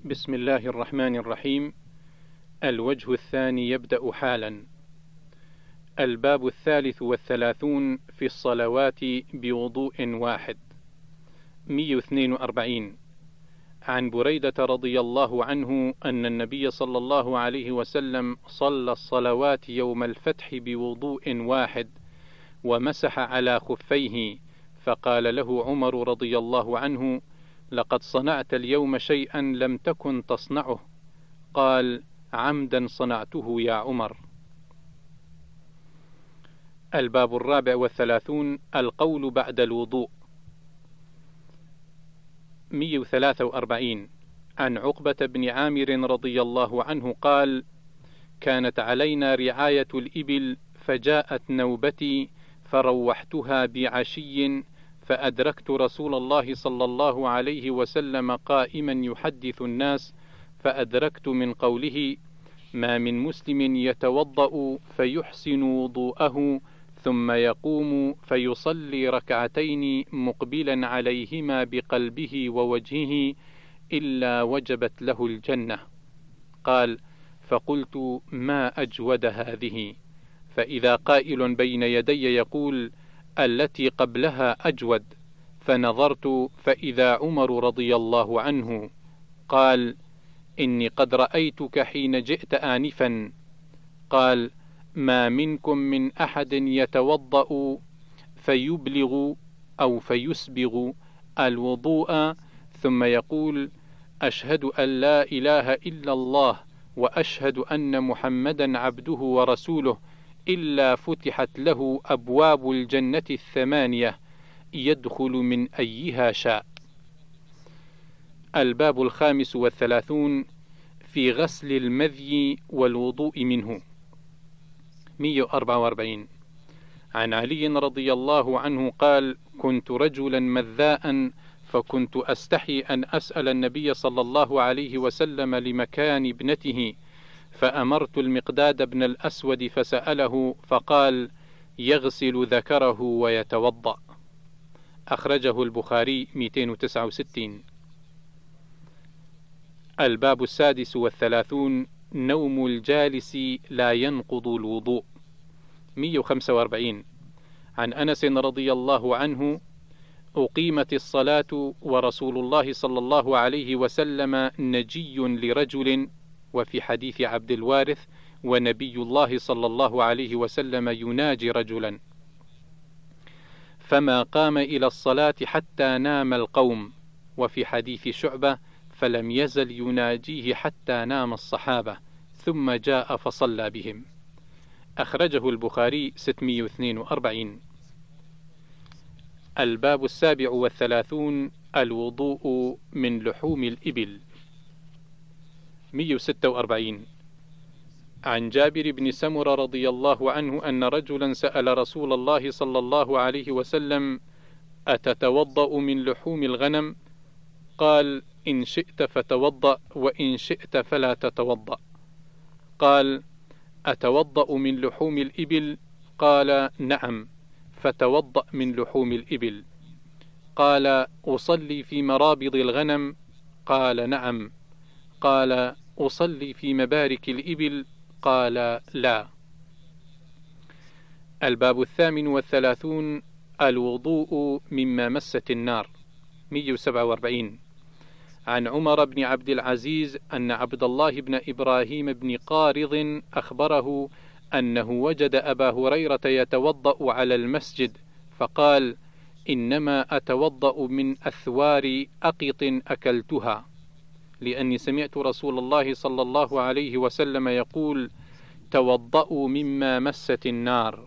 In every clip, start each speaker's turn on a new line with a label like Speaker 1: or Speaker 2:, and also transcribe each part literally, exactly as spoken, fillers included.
Speaker 1: بسم الله الرحمن الرحيم. الوجه الثاني يبدأ حالا. الباب الثالث والثلاثون في الصلوات بوضوء واحد. مئة واثنين وأربعين. عن بريدة رضي الله عنه أن النبي صلى الله عليه وسلم صلى الصلوات يوم الفتح بوضوء واحد ومسح على خفيه، فقال له عمر رضي الله عنه: لقد صنعت اليوم شيئا لم تكن تصنعه. قال: عمدا صنعته يا عمر. الباب الرابع والثلاثون. القول بعد الوضوء. مئة وثلاثة وأربعين. عن عقبة بن عامر رضي الله عنه قال: كانت علينا رعاية الإبل، فجاءت نوبتي فروحتها بعشي، فأدركت رسول الله صلى الله عليه وسلم قائما يحدث الناس، فأدركت من قوله: ما من مسلم يتوضأ فيحسن وضوءه ثم يقوم فيصلي ركعتين مقبلا عليهما بقلبه ووجهه إلا وجبت له الجنة. قال: فقلت: ما أجود هذه؟ فإذا قائل بين يدي يقول: التي قبلها أجود، فنظرت فإذا عمر رضي الله عنه. قال: إني قد رأيتك حين جئت آنفا. قال: ما منكم من أحد يتوضأ فيبلغ أو فيسبغ الوضوء ثم يقول: أشهد أن لا إله إلا الله وأشهد أن محمدا عبده ورسوله، إلا فتحت له أبواب الجنة الثمانية يدخل من أيها شاء. الباب الخامس والثلاثون في غسل المذي والوضوء منه. مئة وأربعة وأربعين. عن علي رضي الله عنه قال: كنت رجلا مذاء، فكنت أستحي أن أسأل النبي صلى الله عليه وسلم لمكان ابنته، فأمرت المقداد بن الأسود فسأله، فقال: يغسل ذكره ويتوضأ. أخرجه البخاري. مئتين وتسعة وستين. الباب السادس والثلاثون. نوم الجالس لا ينقض الوضوء. مئة وخمسة وأربعين. عن أنس رضي الله عنه: أقيمت الصلاة ورسول الله صلى الله عليه وسلم نجي لرجل، وفي حديث عبد الوارث: ونبي الله صلى الله عليه وسلم يناجي رجلا، فما قام إلى الصلاة حتى نام القوم، وفي حديث شعبة: فلم يزل يناجيه حتى نام الصحابة ثم جاء فصلى بهم. أخرجه البخاري. ستمئة واثنين وأربعين. الباب السابع والثلاثون. الوضوء من لحوم الإبل. مئة وستة وأربعين. عن جابر بن سمرة رضي الله عنه أن رجلا سأل رسول الله صلى الله عليه وسلم: أتتوضأ من لحوم الغنم؟ قال: إن شئت فتوضأ، وإن شئت فلا تتوضأ. قال: أتوضأ من لحوم الإبل؟ قال: نعم. فتوضأ من لحوم الإبل. قال: أصلي في مرابض الغنم؟ قال: نعم. قال: أصلي في مبارك الإبل؟ قال: لا. الباب الثامن والثلاثون. الوضوء مما مست النار. مئة وسبعة وأربعين. عن عمر بن عبد العزيز أن عبد الله بن إبراهيم بن قارض أخبره أنه وجد أبا هريرة يتوضأ على المسجد، فقال: إنما أتوضأ من أثوار أقط أكلتها، لأني سمعت رسول الله صلى الله عليه وسلم يقول: توضأوا مما مست النار.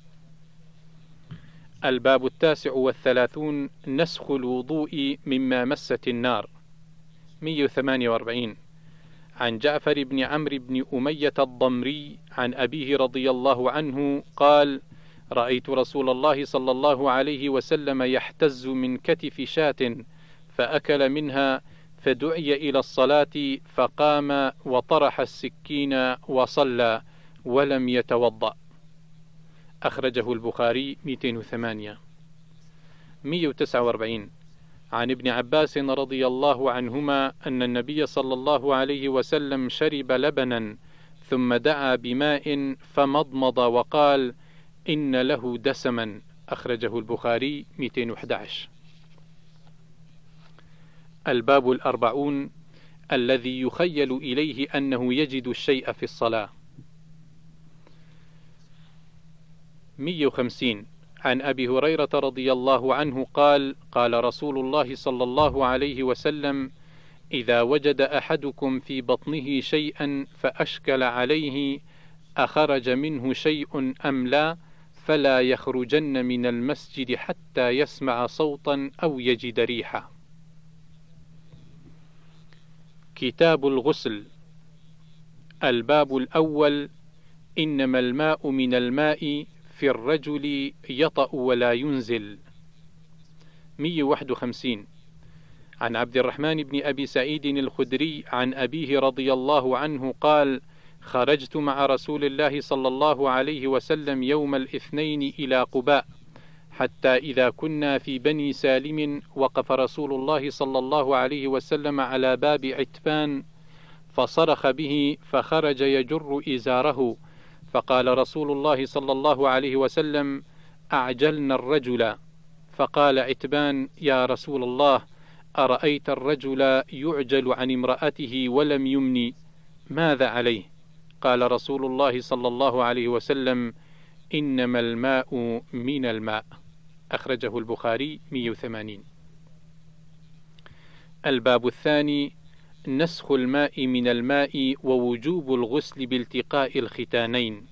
Speaker 1: الباب التاسع والثلاثون. نسخ الوضوء مما مست النار. مئة وثمانية وأربعين. عن جعفر بن عمرو بن أمية الضمري عن أبيه رضي الله عنه قال: رأيت رسول الله صلى الله عليه وسلم يحتز من كتف شاة فأكل منها، فدعي إلى الصلاة فقام وطرح السكين وصلى ولم يتوضأ. أخرجه البخاري. مئتين وثمانية. مئة وتسعة وأربعين. عن ابن عباس رضي الله عنهما أن النبي صلى الله عليه وسلم شرب لبنا ثم دعا بماء فمضمض وقال: إن له دسما. أخرجه البخاري مئتين وأحد عشر. الباب الأربعون الذي يخيل إليه أنه يجد الشيء في الصلاة. مئة وخمسين. عن أبي هريرة رضي الله عنه قال: قال رسول الله صلى الله عليه وسلم: إذا وجد أحدكم في بطنه شيئا فأشكل عليه أخرج منه شيء أم لا فلا يخرجن من المسجد حتى يسمع صوتا أو يجد ريحا. كتاب الغسل. الباب الأول: إنما الماء من الماء في الرجل يطأ ولا ينزل. مئة وواحد وخمسين. عن عبد الرحمن بن أبي سعيد الخدري عن أبيه رضي الله عنه قال: خرجت مع رسول الله صلى الله عليه وسلم يوم الاثنين إلى قباء، حتى إذا كنا في بني سالم وقف رسول الله صلى الله عليه وسلم على باب عتبان فصرخ به فخرج يجر إزاره، فقال رسول الله صلى الله عليه وسلم: أعجلنا الرجل. فقال عتبان: يا رسول الله، أرأيت الرجل يعجل عن امرأته ولم يمني، ماذا عليه؟ قال رسول الله صلى الله عليه وسلم: إنما الماء من الماء. أخرجه البخاري مئة وثمانين. الباب الثاني: نسخ الماء من الماء ووجوب الغسل بالتقاء الختانين.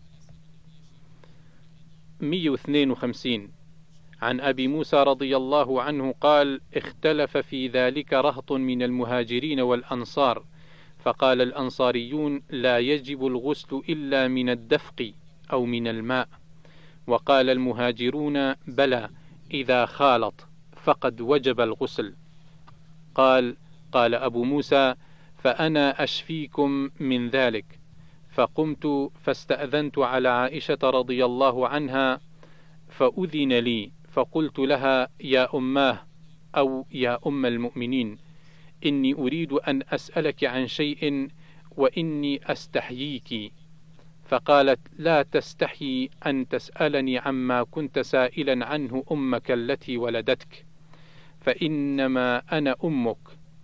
Speaker 1: مئة واثنين وخمسين. عن أبي موسى رضي الله عنه قال: اختلف في ذلك رهط من المهاجرين والأنصار، فقال الأنصاريون: لا يجب الغسل إلا من الدفق أو من الماء، وقال المهاجرون: بلى إذا خالط فقد وجب الغسل. قال قال أبو موسى: فأنا أشفيكم من ذلك. فقمت فاستأذنت على عائشة رضي الله عنها فأذن لي، فقلت لها: يا أماه أو يا أم المؤمنين، إني أريد أن أسألك عن شيء وإني أستحييك. فقالت: لا تستحي أن تسألني عما كنت سائلا عنه أمك التي ولدتك، فإنما أنا أمك.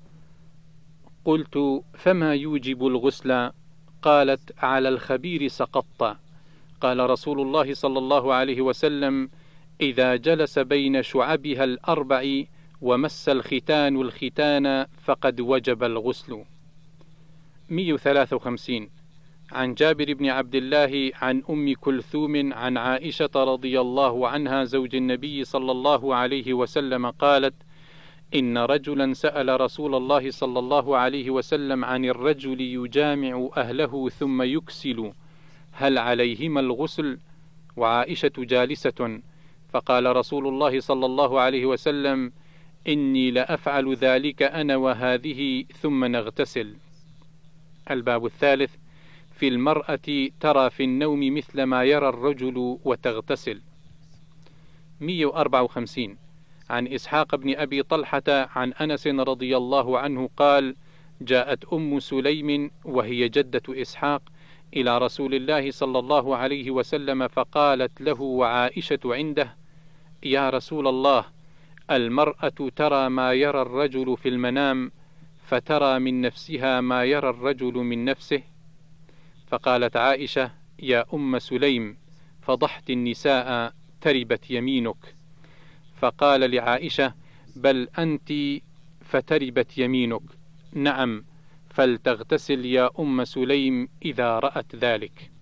Speaker 1: قلت: فما يوجب الغسل؟ قالت: على الخبير سقطت. قال رسول الله صلى الله عليه وسلم: إذا جلس بين شعبها الأربع ومس الختان الختان فقد وجب الغسل. مئة وثلاثة وخمسين. عن جابر بن عبد الله عن أم كلثوم عن عائشة رضي الله عنها زوج النبي صلى الله عليه وسلم قالت: إن رجلا سأل رسول الله صلى الله عليه وسلم عن الرجل يجامع أهله ثم يكسل هل عليهما الغسل؟ وعائشة جالسة، فقال رسول الله صلى الله عليه وسلم: إني لأفعل ذلك أنا وهذه ثم نغتسل. الباب الثالث: في المرأة ترى في النوم مثل ما يرى الرجل وتغتسل. مئة وأربعة وخمسين. عن إسحاق بن أبي طلحة عن أنس رضي الله عنه قال: جاءت أم سليم وهي جدة إسحاق إلى رسول الله صلى الله عليه وسلم فقالت له وعائشة عنده: يا رسول الله، المرأة ترى ما يرى الرجل في المنام فترى من نفسها ما يرى الرجل من نفسه. فقالت عائشة: يا أم سليم، فضحت النساء، تربت يمينك. فقال لعائشة: بل أنت فتربت يمينك، نعم، فلتغتسل يا أم سليم إذا رأت ذلك.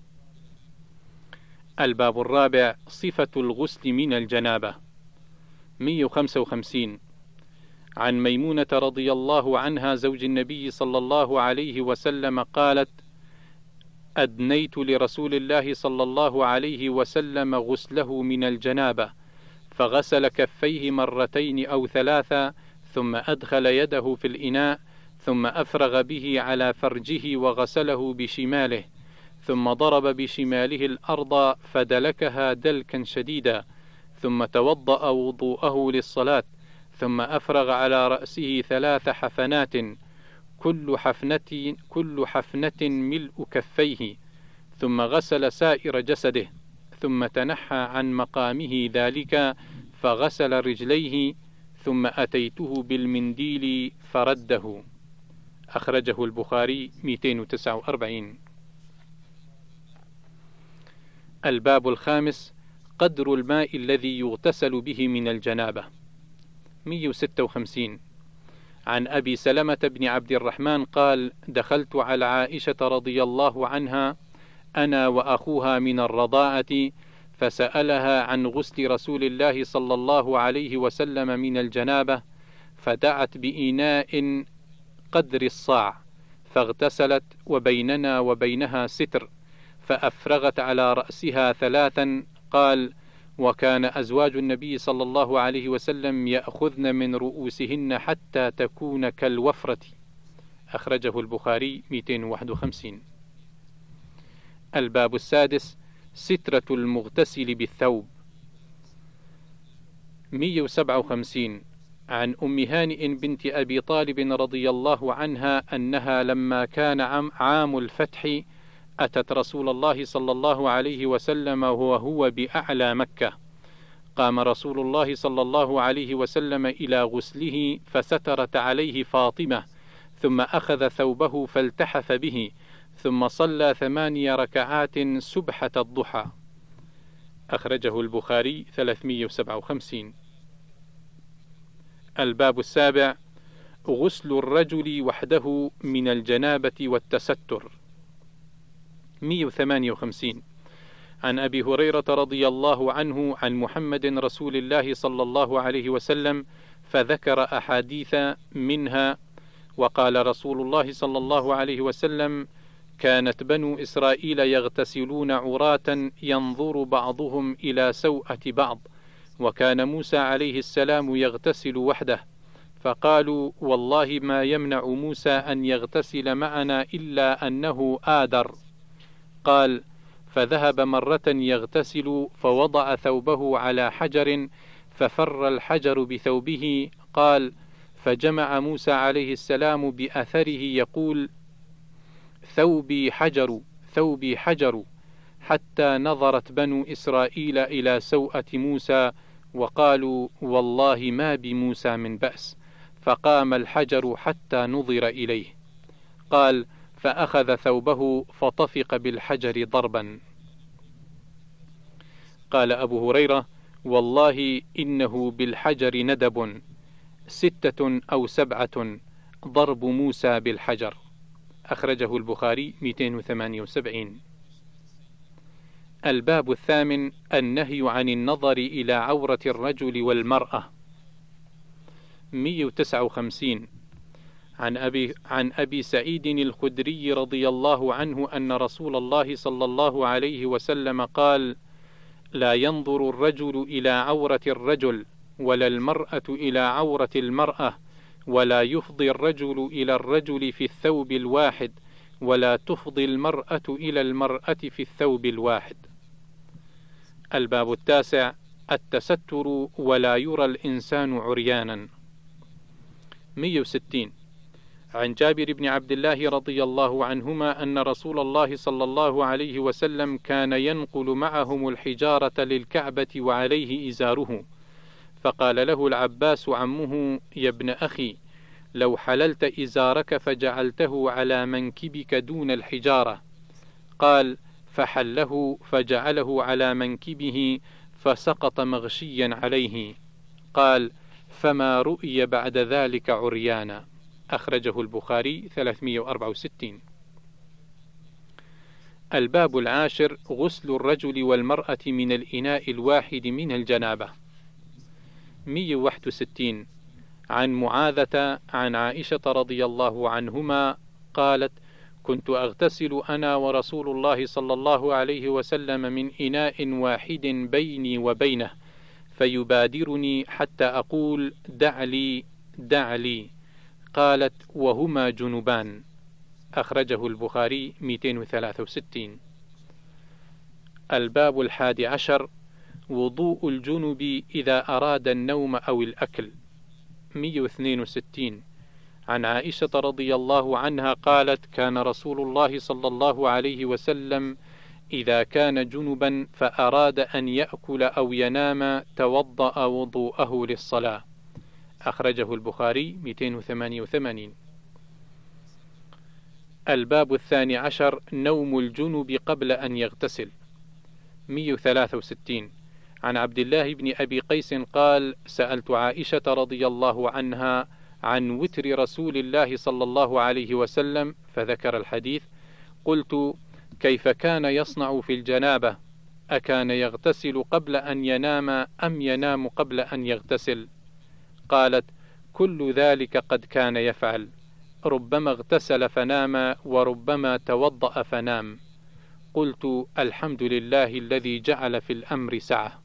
Speaker 1: الباب الرابع: صفة الغسل من الجنابة. مئة وخمسة وخمسين. عن ميمونة رضي الله عنها زوج النبي صلى الله عليه وسلم قالت: أدنيت لرسول الله صلى الله عليه وسلم غسله من الجنابة، فغسل كفيه مرتين أو ثلاثة، ثم أدخل يده في الإناء، ثم أفرغ به على فرجه وغسله بشماله، ثم ضرب بشماله الأرض فدلكها دلكا شديدا، ثم توضأ وضوءه للصلاة، ثم أفرغ على رأسه ثلاث حفنات كل حفنة, كل حفنة ملء كفيه، ثم غسل سائر جسده، ثم تنحى عن مقامه ذلك فغسل رجليه، ثم أتيته بالمنديل فرده. أخرجه البخاري مئتين وتسعة وأربعين. الباب الخامس: قدر الماء الذي يغتسل به من الجنابة. مئة وستة وخمسين. عن أبي سلمة بن عبد الرحمن قال: دخلت على عائشة رضي الله عنها أنا وأخوها من الرضاعة، فسألها عن غسل رسول الله صلى الله عليه وسلم من الجنابة، فدعت بإناء قدر الصاع فاغتسلت، وبيننا وبينها ستر، فأفرغت على رأسها ثلاثا. قال: وكان أزواج النبي صلى الله عليه وسلم يأخذن من رؤوسهن حتى تكون كالوفرة. أخرجه البخاري مئتين وواحد وخمسين. الباب السادس: سترة المغتسل بالثوب. مئة وسبعة وخمسين. عن أم هانئ بنت أبي طالب رضي الله عنها أنها لما كان عام الفتح أتت رسول الله صلى الله عليه وسلم وهو بأعلى مكة، قام رسول الله صلى الله عليه وسلم إلى غسله فسترت عليه فاطمة، ثم أخذ ثوبه فالتحف به، ثم صلى ثماني ركعات سبحة الضحى. أخرجه البخاري ثلاثمئة وسبعة وخمسين. الباب السابع: غسل الرجل وحده من الجنابة والتستر. مئة وثمانية وخمسين. عن أبي هريرة رضي الله عنه عن محمد رسول الله صلى الله عليه وسلم فذكر أحاديث منها: وقال رسول الله صلى الله عليه وسلم: كانت بنو إسرائيل يغتسلون عراة ينظر بعضهم إلى سوءة بعض، وكان موسى عليه السلام يغتسل وحده، فقالوا: والله ما يمنع موسى أن يغتسل معنا إلا أنه آدر. قال: فذهب مرة يغتسل فوضع ثوبه على حجر ففر الحجر بثوبه. قال: فجمع موسى عليه السلام بأثره يقول: ثوبي حجر ثوبي حجر، حتى نظرت بنو إسرائيل إلى سوءة موسى وقالوا: والله ما بموسى من بأس، فقام الحجر حتى نظر إليه. قال: فأخذ ثوبه فطفق بالحجر ضربا. قال أبو هريرة: والله إنه بالحجر ندب، ستة أو سبعة، ضرب موسى بالحجر. أخرجه البخاري مئتين وثمانية وسبعين. الباب الثامن: النهي عن النظر إلى عورة الرجل والمرأة. مئة وتسعة وخمسين. عن أبي, عن أبي سعيد الخدري رضي الله عنه أن رسول الله صلى الله عليه وسلم قال: لا ينظر الرجل إلى عورة الرجل، ولا المرأة إلى عورة المرأة، ولا يفضي الرجل إلى الرجل في الثوب الواحد، ولا تفضي المرأة إلى المرأة في الثوب الواحد. الباب التاسع: التستر ولا يرى الإنسان عريانا. مئة وستين. عن جابر بن عبد الله رضي الله عنهما أن رسول الله صلى الله عليه وسلم كان ينقل معهم الحجارة للكعبة وعليه إزاره، فقال له العباس عمه: يا ابن أخي، لو حللت إزارك فجعلته على منكبك دون الحجارة. قال: فحله فجعله على منكبه فسقط مغشيا عليه. قال: فما رؤي بعد ذلك عريانا. أخرجه البخاري ثلاثمئة وأربعة وستين. الباب العاشر: غسل الرجل والمرأة من الإناء الواحد من الجنابة. مئة وواحد وستين. عن معاذة عن عائشة رضي الله عنهما قالت: كنت أغتسل أنا ورسول الله صلى الله عليه وسلم من إناء واحد بيني وبينه، فيبادرني حتى أقول: دع لي دع لي. قالت: وهما جنبان. أخرجه البخاري مئتين وثلاثة وستين. الباب الحادي عشر: وضوء الجنب إذا أراد النوم أو الأكل. مئة واثنين وستين. عن عائشة رضي الله عنها قالت: كان رسول الله صلى الله عليه وسلم إذا كان جنبا فأراد أن يأكل أو ينام توضأ وضوءه للصلاة. أخرجه البخاري مئتين وثمانية وثمانين. الباب الثاني عشر: نوم الجنب قبل أن يغتسل. مئة وثلاثة وستين. عن عبد الله بن أبي قيس قال: سألت عائشة رضي الله عنها عن وتر رسول الله صلى الله عليه وسلم فذكر الحديث. قلت: كيف كان يصنع في الجنابة؟ أكان يغتسل قبل أن ينام أم ينام قبل أن يغتسل؟ قالت: كل ذلك قد كان يفعل، ربما اغتسل فنام وربما توضأ فنام. قلت: الحمد لله الذي جعل في الأمر سعة.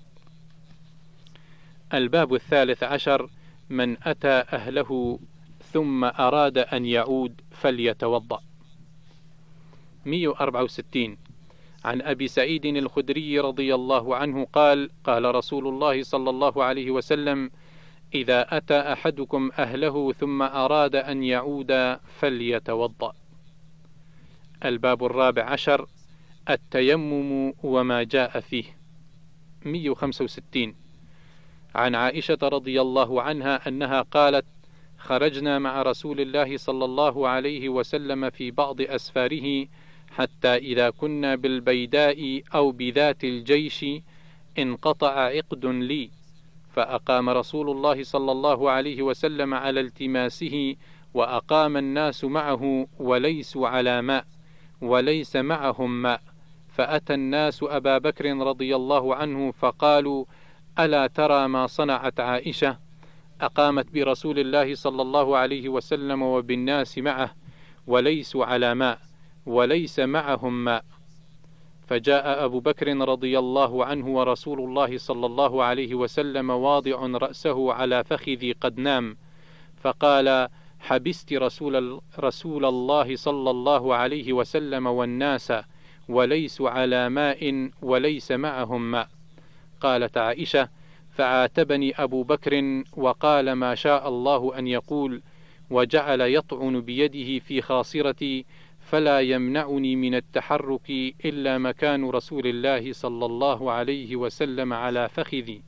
Speaker 1: الباب الثالث عشر: من أتى أهله ثم أراد أن يعود فليتوضأ. مئة وأربعة وستين. عن أبي سعيد الخدري رضي الله عنه قال: قال رسول الله صلى الله عليه وسلم: إذا أتى أحدكم أهله ثم أراد أن يعود فليتوضأ. الباب الرابع عشر: التيمم وما جاء فيه. مئة وخمسة وستين. عن عائشة رضي الله عنها أنها قالت: خرجنا مع رسول الله صلى الله عليه وسلم في بعض أسفاره حتى إذا كنا بالبيداء أو بذات الجيش انقطع عقد لي، فأقام رسول الله صلى الله عليه وسلم على التماسه، وأقام الناس معه وليسوا على ماء وليس معهم ماء، فأتى الناس أبا بكر رضي الله عنه فقالوا: ألا ترى ما صنعت عائشة؟ أقامت برسول الله صلى الله عليه وسلم وبالناس معه وليسوا على ماء وليس معهم ماء. فجاء أبو بكر رضي الله عنه ورسول الله صلى الله عليه وسلم واضع رأسه على فخذي قد نام، فقال: حبست رسول, رسول الله صلى الله عليه وسلم والناس وليسوا على ماء وليس معهم ماء. قالت عائشة: فعاتبني أبو بكر وقال ما شاء الله أن يقول، وجعل يطعن بيده في خاصرتي، فلا يمنعني من التحرك إلا مكان رسول الله صلى الله عليه وسلم على فخذي.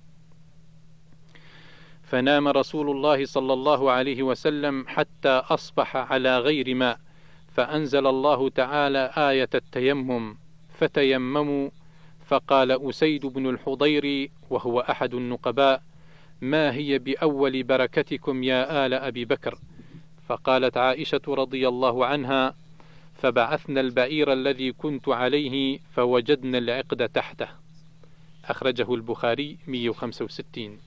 Speaker 1: فنام رسول الله صلى الله عليه وسلم حتى أصبح على غير ماء، فأنزل الله تعالى آية التيمم: فتيمموا. فقال أسيد بن الحضير وهو أحد النقباء: ما هي بأول بركتكم يا آل أبي بكر؟ فقالت عائشة رضي الله عنها: فبعثنا البعير الذي كنت عليه فوجدنا العقد تحته. أخرجه البخاري مئة وخمسة وستين.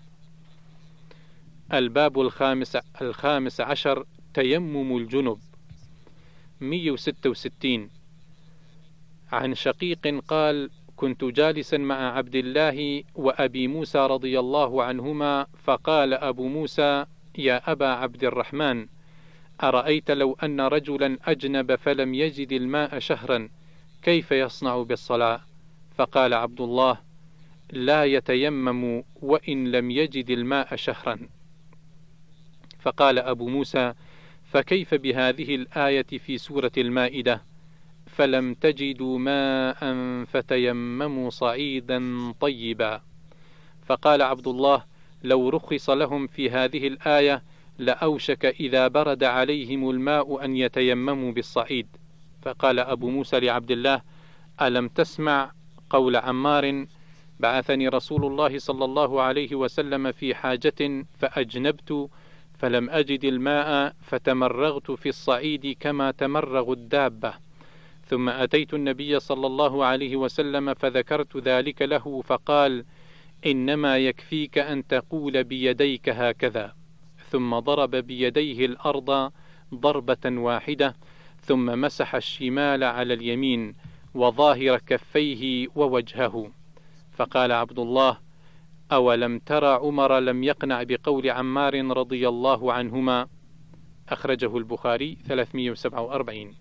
Speaker 1: الباب الخامس, الخامس عشر: تيمم الجنب. مئة وستة وستين. عن شقيق قال: كنت جالسا مع عبد الله وأبي موسى رضي الله عنهما، فقال أبو موسى: يا أبا عبد الرحمن، أرأيت لو أن رجلا أجنب فلم يجد الماء شهرا كيف يصنع بالصلاة؟ فقال عبد الله: لا يتيمم وإن لم يجد الماء شهرا. فقال أبو موسى: فكيف بهذه الآية في سورة المائدة: فلم تجدوا ماء فتيمموا صعيدا طيبا؟ فقال عبد الله: لو رخص لهم في هذه الآية لأوشك إذا برد عليهم الماء أن يتيمموا بالصعيد. فقال أبو موسى لعبد الله: ألم تسمع قول عمار: بعثني رسول الله صلى الله عليه وسلم في حاجة فأجنبت فلم أجد الماء فتمرغت في الصعيد كما تمرغ الدابة، ثم أتيت النبي صلى الله عليه وسلم فذكرت ذلك له، فقال: إنما يكفيك أن تقول بيديك هكذا، ثم ضرب بيديه الأرض ضربة واحدة، ثم مسح الشمال على اليمين وظاهر كفيه ووجهه. فقال عبد الله: أولم ترى عمر لم يقنع بقول عمار رضي الله عنهما؟ أخرجه البخاري ثلاثمئة وسبعة وأربعين.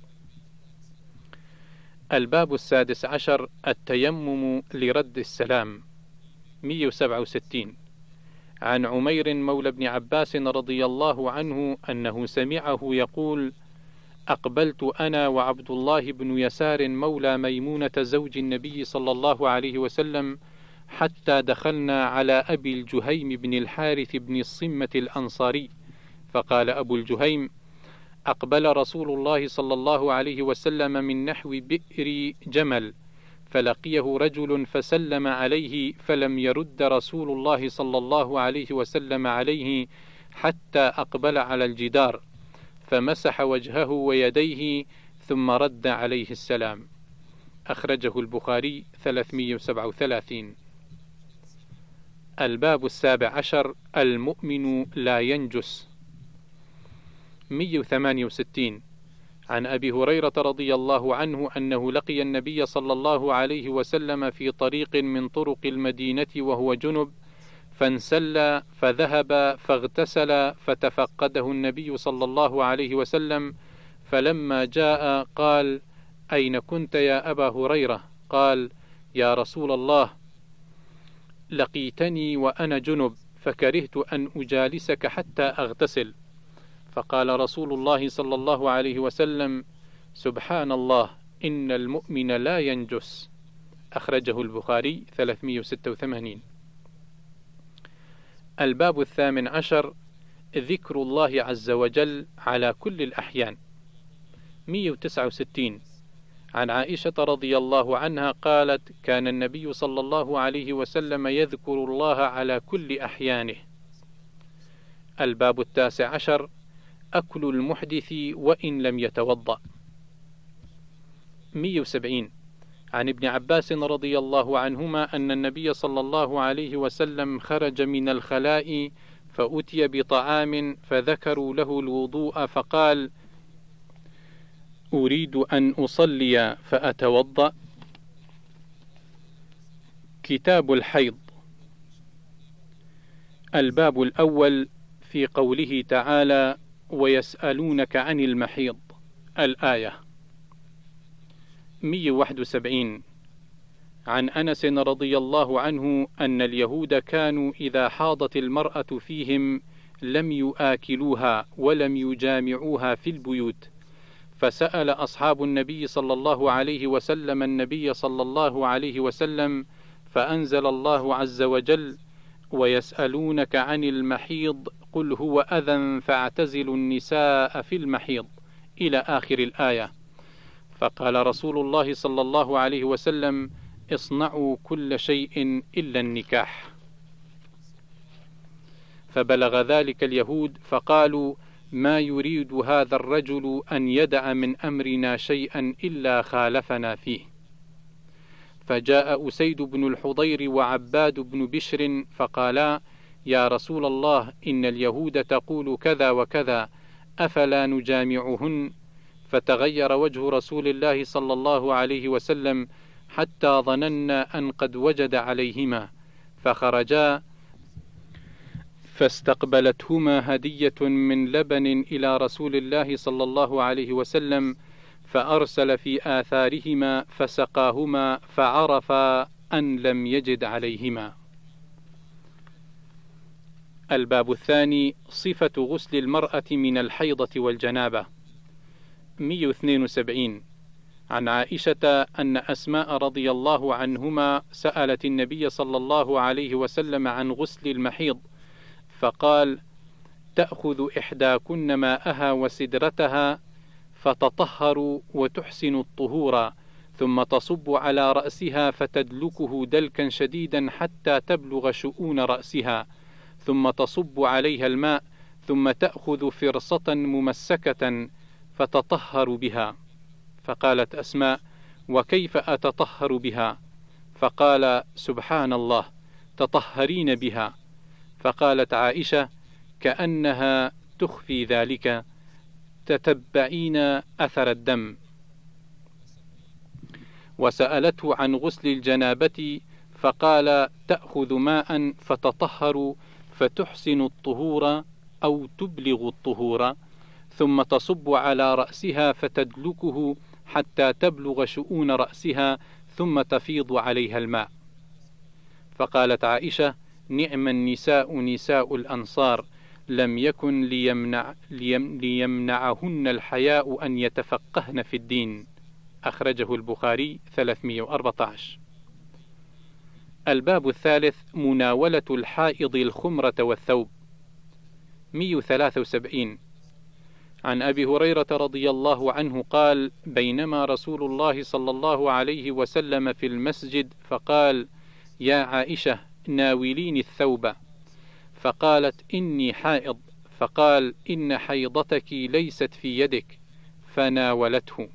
Speaker 1: الباب السادس عشر: التيمم لرد السلام. مئة وسبعة وستين. عن عمير مولى ابن عباس رضي الله عنه أنه سمعه يقول: أقبلت أنا وعبد الله بن يسار مولى ميمونة زوج النبي صلى الله عليه وسلم حتى دخلنا على أبي الجهيم بن الحارث بن الصمة الأنصاري، فقال أبو الجهيم: أقبل رسول الله صلى الله عليه وسلم من نحو بئر جمل، فلقيه رجل فسلم عليه، فلم يرد رسول الله صلى الله عليه وسلم عليه حتى أقبل على الجدار، فمسح وجهه ويديه ثم رد عليه السلام. أخرجه البخاري ثلاثمئة وسبعة وثلاثين. الباب السابع عشر: المؤمن لا ينجس. مئة وثمانية وستين. عن أبي هريرة رضي الله عنه أنه لقي النبي صلى الله عليه وسلم في طريق من طرق المدينة وهو جنب، فانسلى فذهب فاغتسل، فتفقده النبي صلى الله عليه وسلم، فلما جاء قال: أين كنت يا أبا هريرة؟ قال: يا رسول الله، لقيتني وأنا جنب، فكرهت أن أجالسك حتى أغتسل. فقال رسول الله صلى الله عليه وسلم: سبحان الله، إن المؤمن لا ينجس. أخرجه البخاري ثلاثمئة وستة وثمانين. الباب الثامن عشر: ذكر الله عز وجل على كل الأحيان. مئة وتسعة وستين. عن عائشة رضي الله عنها قالت: كان النبي صلى الله عليه وسلم يذكر الله على كل أحيانه. الباب التاسع عشر: أكل المحدث وإن لم يتوضأ. مئة وسبعين. عن ابن عباس رضي الله عنهما أن النبي صلى الله عليه وسلم خرج من الخلاء فأتي بطعام فذكروا له الوضوء، فقال: أريد أن أصلي فأتوضأ. كتاب الحيض. الباب الأول في قوله تعالى: ويسألونك عن المحيض، الآية. مئة وواحد وسبعين. عن أنس رضي الله عنه أن اليهود كانوا إذا حاضت المرأة فيهم لم يآكلوها ولم يجامعوها في البيوت، فسأل أصحاب النبي صلى الله عليه وسلم النبي صلى الله عليه وسلم، فأنزل الله عز وجل: ويسألونك عن المحيض قل هو أذى فاعتزلوا النساء في المحيض، إلى آخر الآية. فقال رسول الله صلى الله عليه وسلم: اصنعوا كل شيء إلا النكاح. فبلغ ذلك اليهود فقالوا: ما يريد هذا الرجل أن يدع من أمرنا شيئا إلا خالفنا فيه. فجاء أسيد بن الحضير وعباد بن بشر فقالا: يا رسول الله، إن اليهود تقول كذا وكذا، أفلا نجامعهن؟ فتغير وجه رسول الله صلى الله عليه وسلم حتى ظننا أن قد وجد عليهما، فخرجا فاستقبلتهما هدية من لبن إلى رسول الله صلى الله عليه وسلم، فأرسل في آثارهما فسقاهما، فعرفا أن لم يجد عليهما. الباب الثاني: صفة غسل المرأة من الحيضة والجنابة. مئة واثنين وسبعين. عن عائشة أن أسماء رضي الله عنهما سألت النبي صلى الله عليه وسلم عن غسل المحيض، فقال: تأخذ إحداكن ماءها وسدرتها فتطهر وتحسن الطهور، ثم تصب على رأسها فتدلكه دلكا شديدا حتى تبلغ شؤون رأسها، ثم تصب عليها الماء، ثم تأخذ فرصة ممسكة فتطهر بها. فقالت أسماء: وكيف أتطهر بها؟ فقال: سبحان الله، تطهرين بها. فقالت عائشة: كأنها تخفي ذلك، تتبعين أثر الدم. وسألته عن غسل الجنابة فقال: تأخذ ماء فتطهر فتحسن الطهور أو تبلغ الطهور، ثم تصب على رأسها فتدلكه حتى تبلغ شؤون رأسها، ثم تفيض عليها الماء. فقالت عائشة: نعم النساء نساء الأنصار لم يكن ليمنع ليم ليمنعهن الحياء أن يتفقهن في الدين. أخرجه البخاري ثلاثمائة وأربعة عشر. الباب الثالث مناولة الحائض الخمرة والثوب. مئة وثلاثة وسبعين. عن أبي هريرة رضي الله عنه قال: بينما رسول الله صلى الله عليه وسلم في المسجد فقال: يا عائشة ناوليني الثوب، فقالت: إني حائض، فقال: إن حيضتك ليست في يدك، فناولته.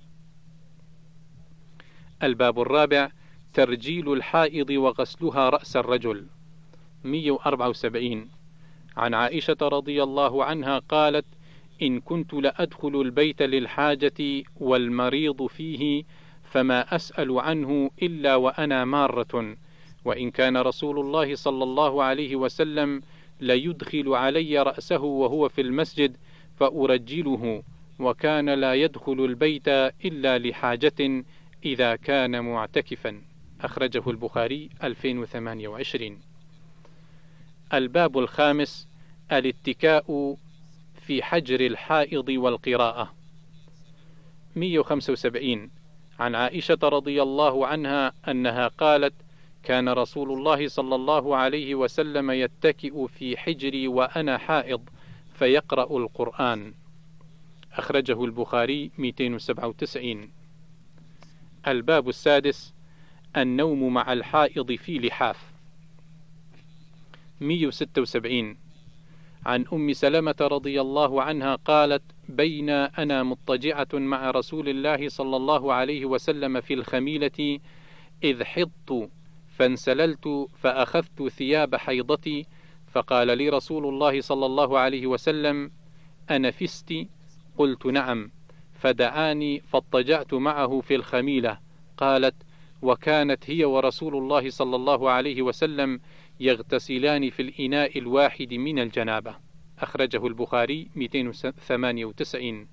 Speaker 1: الباب الرابع ترجيل الحائض وغسلها رأس الرجل. مئة وأربعة وسبعين. عن عائشة رضي الله عنها قالت: إن كنت لأدخل البيت للحاجة والمريض فيه فما أسأل عنه إلا وأنا مارة، وإن كان رسول الله صلى الله عليه وسلم ليدخل علي رأسه وهو في المسجد فأرجله، وكان لا يدخل البيت إلا لحاجة إذا كان معتكفا. أخرجه البخاري ألفين وثمانية وعشرين. الباب الخامس الاتكاء في حجر الحائض والقراءة. مئة وخمسة وسبعين. عن عائشة رضي الله عنها أنها قالت: كان رسول الله صلى الله عليه وسلم يتكئ في حجري وأنا حائض فيقرأ القرآن. أخرجه البخاري مئتين وسبعة وتسعين. الباب السادس النوم مع الحائض في لحاف. مئة وستة وسبعين. عن أم سلمة رضي الله عنها قالت: بين أنا مضطجعة مع رسول الله صلى الله عليه وسلم في الخميلة إذ حضت فانسللت فأخذت ثياب حيضتي، فقال لي رسول الله صلى الله عليه وسلم: أنفست؟ قلت نعم، فدعاني فاضطجعت معه في الخميلة. قالت: وكانت هي ورسول الله صلى الله عليه وسلم يغتسلان في الإناء الواحد من الجنابة. أخرجه البخاري مئتين وثمانية وتسعين.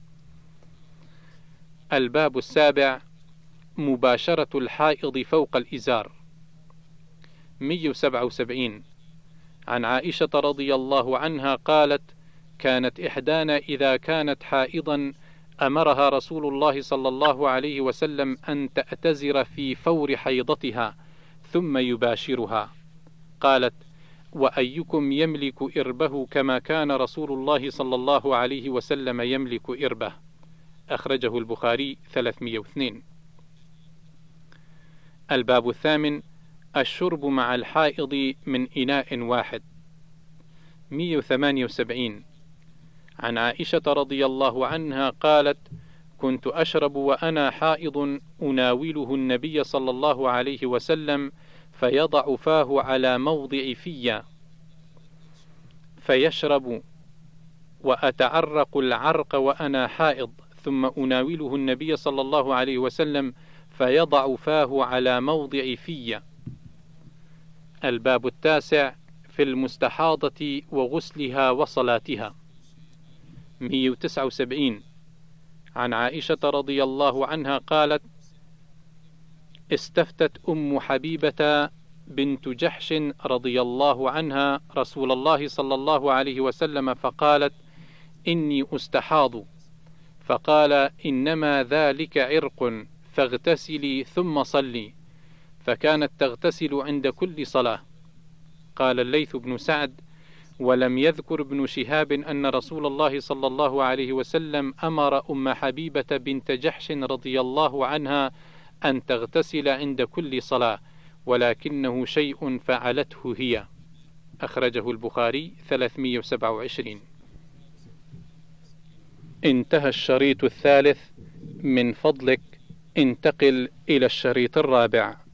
Speaker 1: الباب السابع مباشرة الحائض فوق الإزار. مئة وسبعة وسبعين. عن عائشة رضي الله عنها قالت: كانت إحدانا إذا كانت حائضا أمرها رسول الله صلى الله عليه وسلم أن تأتزر في فور حيضتها ثم يباشرها. قالت: وأيكم يملك إربه كما كان رسول الله صلى الله عليه وسلم يملك إربه. أخرجه البخاري ثلاثمئة واثنين. الباب الثامن الشرب مع الحائض من إناء واحد. مئة وثمانية وسبعين. عن عائشة رضي الله عنها قالت: كنت أشرب وأنا حائض أناوله النبي صلى الله عليه وسلم فيضع فاه على موضع في فيشرب، وأتعرق العرق وأنا حائض، ثم أناوله النبي صلى الله عليه وسلم فيضع فاه على موضع في. الباب التاسع في المستحاضة وغسلها وصلاتها. مئة وتسعة وسبعين. عن عائشة رضي الله عنها قالت: استفتت أم حبيبة بنت جحش رضي الله عنها رسول الله صلى الله عليه وسلم فقالت: إني أستحاض، فقال: إنما ذلك عرق، فاغتسلي ثم صلي، فكانت تغتسل عند كل صلاة. قال الليث بن سعد: ولم يذكر ابن شهاب أن رسول الله صلى الله عليه وسلم أمر أم حبيبة بنت جحش رضي الله عنها أن تغتسل عند كل صلاة، ولكنه شيء فعلته هي. أخرجه البخاري ثلاثمئة وسبعة وعشرين. انتهى الشريط الثالث. من فضلك انتقل إلى الشريط الرابع.